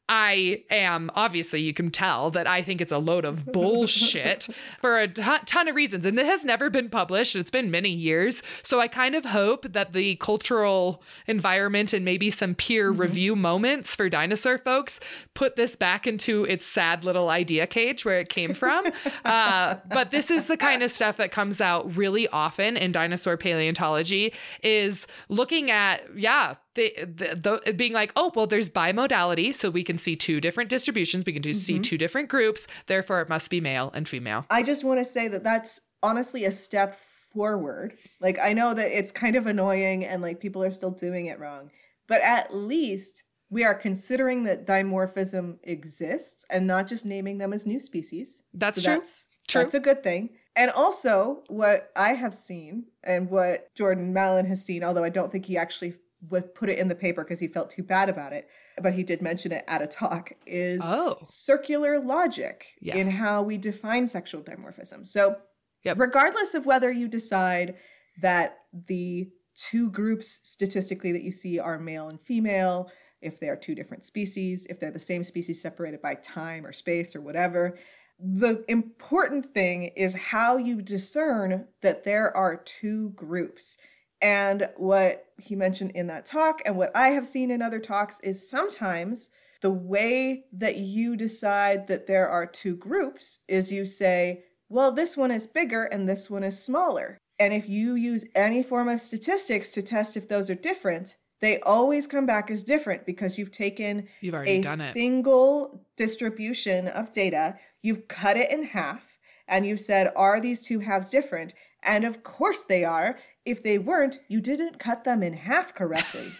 I am, obviously, you can tell that I think it's a load of bullshit for a ton, ton of reasons. And it has never been published. It's been many years. So I kind of hope that the cultural environment and maybe some peer mm-hmm. review moments for dinosaur folks put this back into its sad little idea cage where it came from. uh, but this is the kind of stuff that comes out really often in dinosaur paleontology, is looking at, yeah, The, the, the being like, oh, well, there's bimodality, so we can see two different distributions. We can do, mm-hmm. see two different groups. Therefore, it must be male and female. I just want to say that that's honestly a step forward. Like, I know that it's kind of annoying and like people are still doing it wrong, but at least we are considering that dimorphism exists and not just naming them as new species. That's so true. That's, true. That's a good thing. And also, what I have seen and what Jordan Mallon has seen, although I don't think he actually would put it in the paper because he felt too bad about it, but he did mention it at a talk, is oh. circular logic yeah. in how we define sexual dimorphism. So yep. regardless of whether you decide that the two groups statistically that you see are male and female, if they're two different species, if they're the same species separated by time or space or whatever, the important thing is how you discern that there are two groups. And what he mentioned in that talk and what I have seen in other talks is sometimes the way that you decide that there are two groups is you say, well, this one is bigger and this one is smaller. And if you use any form of statistics to test if those are different, they always come back as different because you've taken you've already a done it. single distribution of data, you've cut it in half, and you've said, are these two halves different? And of course they are. If they weren't, you didn't cut them in half correctly.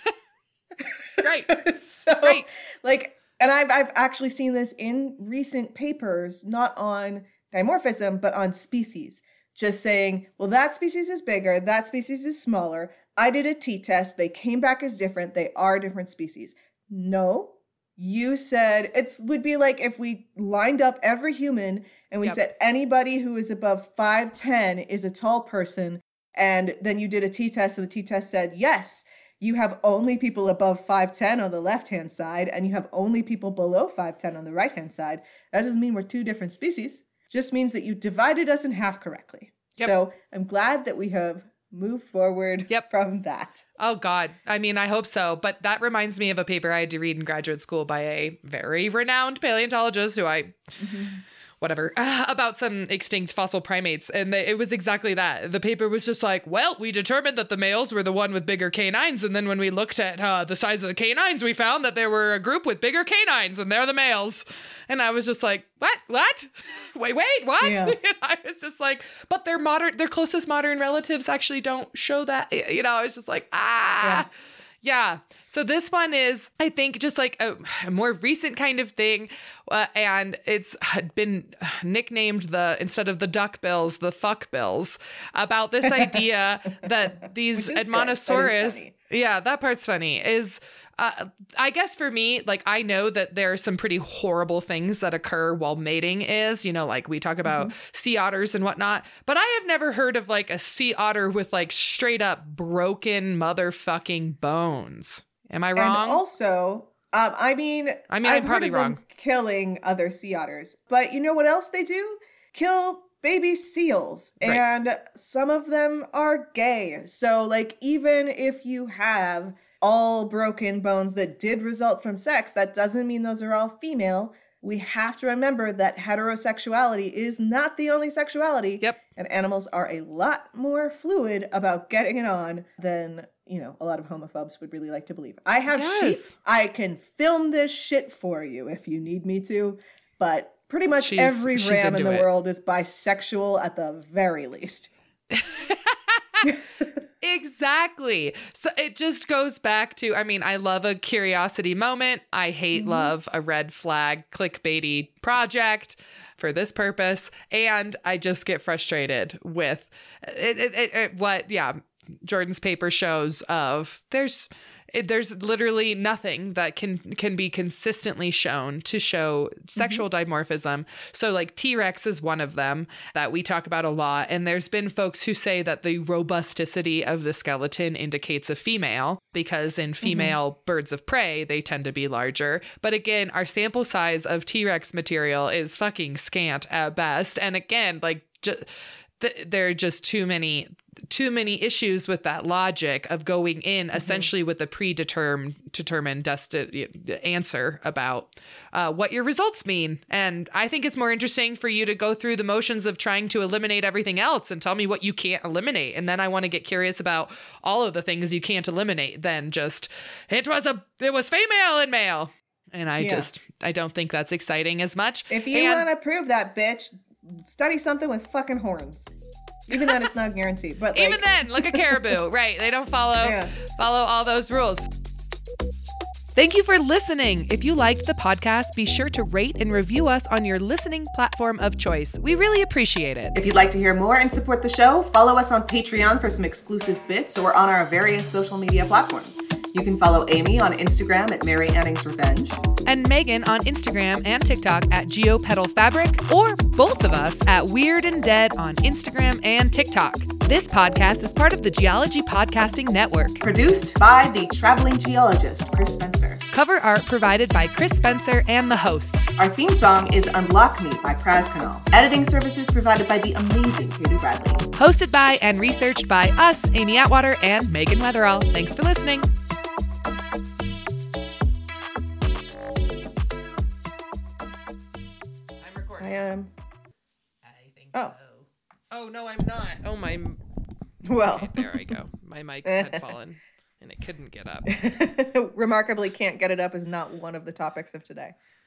Right. so, right. like, and I've I've actually seen this in recent papers, not on dimorphism, but on species. Just saying, well, that species is bigger, that species is smaller. I did a t-test. They came back as different. They are different species. No, you said it would be like if we lined up every human and we yep. said anybody who is above five ten is a tall person. And then you did a t-test and the t-test said, yes, you have only people above five ten on the left-hand side and you have only people below five ten on the right-hand side. That doesn't mean we're two different species. Just means that you divided us in half correctly. Yep. So I'm glad that we have moved forward yep. from that. Oh, God. I mean, I hope so. But that reminds me of a paper I had to read in graduate school by a very renowned paleontologist who I... Mm-hmm. whatever, uh, about some extinct fossil primates. And they, it was exactly that. The paper was just like, well, we determined that the males were the one with bigger canines. And then when we looked at uh, the size of the canines, we found that there were a group with bigger canines and they're the males. And I was just like, what? What? wait, wait, what? Yeah. And I was just like, but their modern, their closest modern relatives actually don't show that. You know, I was just like, ah. Yeah. Yeah. So this one is, I think, just like a, a more recent kind of thing. Uh, and it's been nicknamed the, instead of the duck bills, the fuck bills, about this idea that these Edmontosaurus, yeah, that part's funny, is, uh, I guess for me, like, I know that there are some pretty horrible things that occur while mating is, you know, like we talk about mm-hmm. sea otters and whatnot, but I have never heard of like a sea otter with like straight up broken motherfucking bones. Am I wrong? And also, um, I mean, I mean, I've I'm probably heard of them wrong. Killing other sea otters, but you know what else they do? Kill baby seals, right. and some of them are gay. So like, even if you have all broken bones that did result from sex, that doesn't mean those are all female. We have to remember that heterosexuality is not the only sexuality. Yep. And animals are a lot more fluid about getting it on than, you know, a lot of homophobes would really like to believe. I have yes. sheep. I can film this shit for you if you need me to. But pretty much she's, every she's ram in the it. world is bisexual at the very least. Exactly. So it just goes back to, I mean, I love a curiosity moment. I hate, mm-hmm. love a red flag clickbaity project for this purpose. And I just get frustrated with it, it, it, it, what, yeah, Jordan's paper shows of there's, It, there's literally nothing that can can be consistently shown to show sexual mm-hmm. dimorphism. So like T-Rex is one of them that we talk about a lot. And there's been folks who say that the robusticity of the skeleton indicates a female because in female mm-hmm. birds of prey, they tend to be larger. But again, our sample size of T-Rex material is fucking scant at best. And again, like just, th- there are just too many too many issues with that logic of going in mm-hmm. essentially with a predetermined determined desti- answer about uh, what your results mean. And I think it's more interesting for you to go through the motions of trying to eliminate everything else and tell me what you can't eliminate. And then I want to get curious about all of the things you can't eliminate than just, it was a, it was female and male. And I yeah. just, I don't think that's exciting as much. If you want to prove that, bitch, study something with fucking horns. Even then, it's not guaranteed. But like, even then, look at caribou, right? They don't follow yeah. follow all those rules. Thank you for listening. If you liked the podcast, be sure to rate and review us on your listening platform of choice. We really appreciate it. If you'd like to hear more and support the show, follow us on Patreon for some exclusive bits or on our various social media platforms. You can follow Amy on Instagram at Mary Anning's Revenge. And Megan on Instagram and TikTok at GeoPedalFabric, or both of us at Weird and Dead on Instagram and TikTok. This podcast is part of the Geology Podcasting Network. Produced by the traveling geologist, Chris Spencer. Cover art provided by Chris Spencer and the hosts. Our theme song is Unlock Me by Praz Canal. Editing services provided by the amazing Katie Bradley. Hosted by and researched by us, Amy Atwater and Megan Weatherall. Thanks for listening. I am. I think oh. so. Oh, no, I'm not. Oh, my. Well. Okay, there I go. My mic had fallen and it couldn't get up. Remarkably, can't get it up is not one of the topics of today.